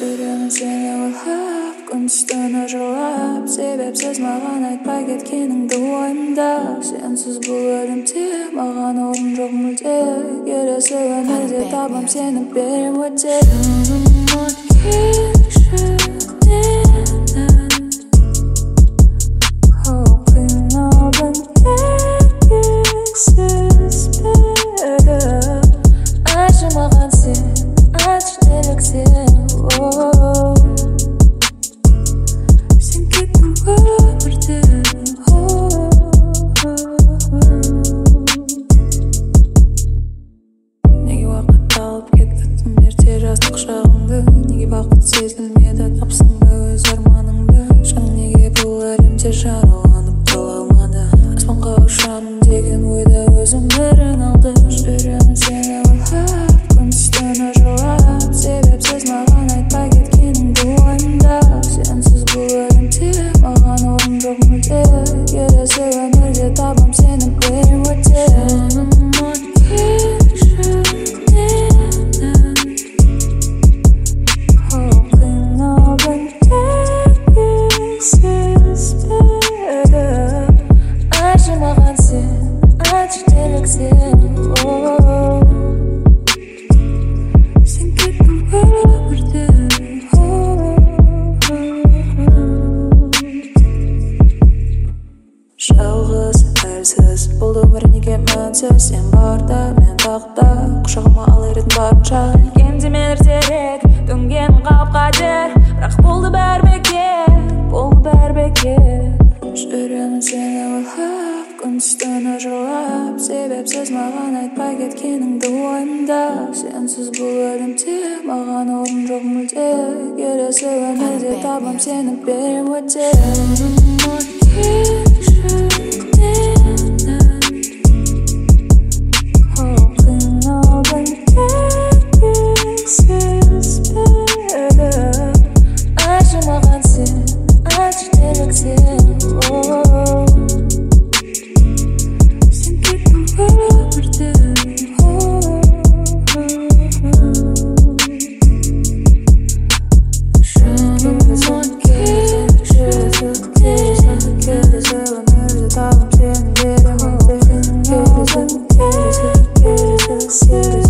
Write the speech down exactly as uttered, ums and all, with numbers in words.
Жүремін сені ойлап, күн-түстен ожылап, себепсіз маған айтпай кеткеніңді ойымда. Сенсіз бұл әлемде маған орын жоқ мүлде, келесі өмірде табам сені берем өте. Жаныма келші неге бақыт сезілмеді, тапсың ба өз арманыңды? Жан неге бұл әлемде жараланып қала алмады? Аспанға ұшамын деген ойда өзім бірін алды. Жүремін сені ойлап, күн-түстен ожылап, себепсіз маған айтпай кеткеніңді ойымда. Сенсіз бұл әлемде маған орын жоқ мүлде, келесі өмірде табам сені берем өте. Жаныма келші жалғыз, әлсіз болды өмір неге мәнсіз. Сен барда, мен тақта, құшағыма алар едім барынша. Келгенде мен ертерек, төнгенім қауіп-қатер, бірақ болды бәрі бекер, болды бәрі бекер. Жүремін сені ойлап, күн-түстен ожылап, себепсіз маған айтпай кеткеніңді ойымда. Сенсіз бұл әлемде маған орын жоқ мүлде, келесі өмірде табам сені берем өте. Жаныма келші Yeah.